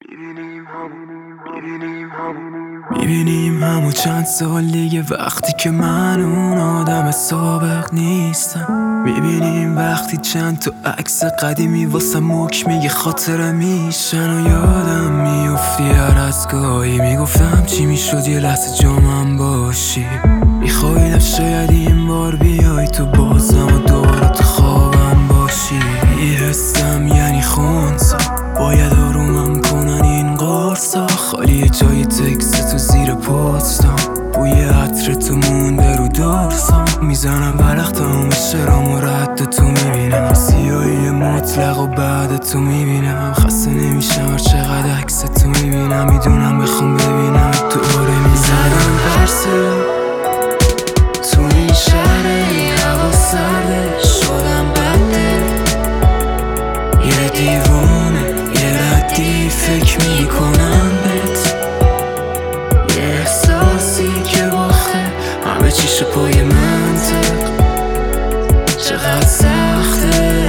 میبینیم همو چند سال دیگه وقتی که من اون آدم سابق نیستم. میبینیم وقتی چند تا عکس قدیمی واسه مک میگه خاطره میشن و یادم میافتی هر از گاهی میگفتم چی میشد یه لحظه جامم باشی. میخوایدم شاید این بار بیای تو بازم و دوباره تو خوابم باشی. میرستم یعنی خونسا باید آرومم کنن این قرصا. خالی جای تکس تو زیر پستم، بوی عطر تو مونده رو دارسام. میزنم برق تمام شرام و رد تو میبینم، سیاهی مطلق و بعد تو میبینم. خسته نمیشم هر چقدر عکس تو میبینم، میدونم بخوام ببینم دوباره میزنم پرسه تو این شهر این هوا سرده. شدم بده یه دیوونه یه ردی فکر میکنم بهت، یه احساسی که باخته همه چیش پای منطق. چقدر سخته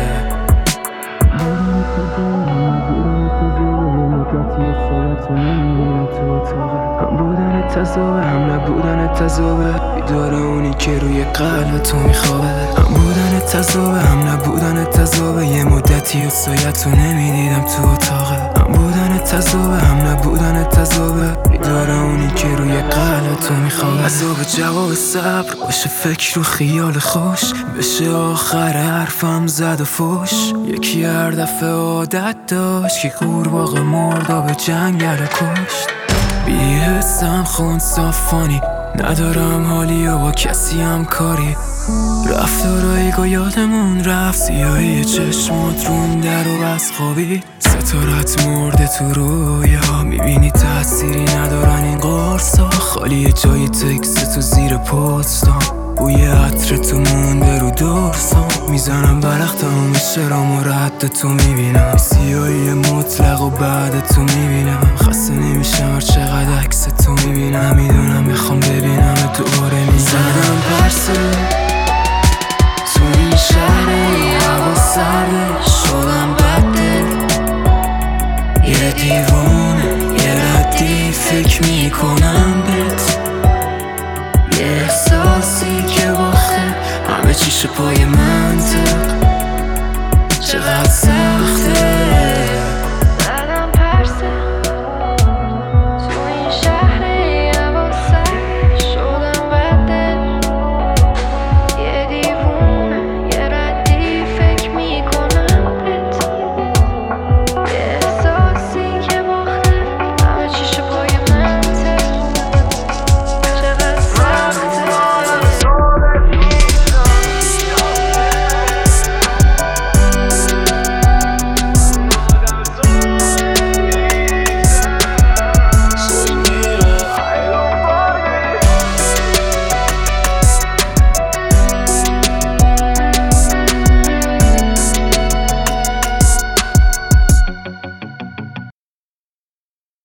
هم بودن تضابه هم نبودن تضابه. بیدار اونی که روی قلب تو میخوابه. هم بودن تضابه هم نبودن تضابه. یه مدتی و سایت رو نمیدیدم تو اتاقه. هم بودن تضابه هم نبودن تضابه. بیدار اونی که روی قلب تو میخوابه. عذاب جواب صبر باشه فکر و خیال خوش، بشه آخر حرفم زد و فوش. یکی هر دفعه عادت داشت که قورباغه مردا به جنگل کشت. بی‌حسم خونسافانی ندارم حالی و با کسی هم کاری. رفتارایی که یادمون رفت، سیاهی چشمات رون در و بس خوابید. ستارت مرده تو رویا، میبینی تأثیری ندارن این قرصا. خالی جای تکس تو زیر پستم، بوی عطر تو مونده رو دورسام. میزنم برق تمام شرام و رد تو میبینم، سیاهی مطلق و بعد تو میبینم. خسته نمیشم هر چقدر عکس تو میبینم، میدونم بخوام ببینم دوباره میزنم پرسه تو این شهر این هوا سرده. شدم بده یه دیوونه یه ردی فکر میکنم بهت، یه احساسی که باخته همه چیش پای منطق. چقدر سخته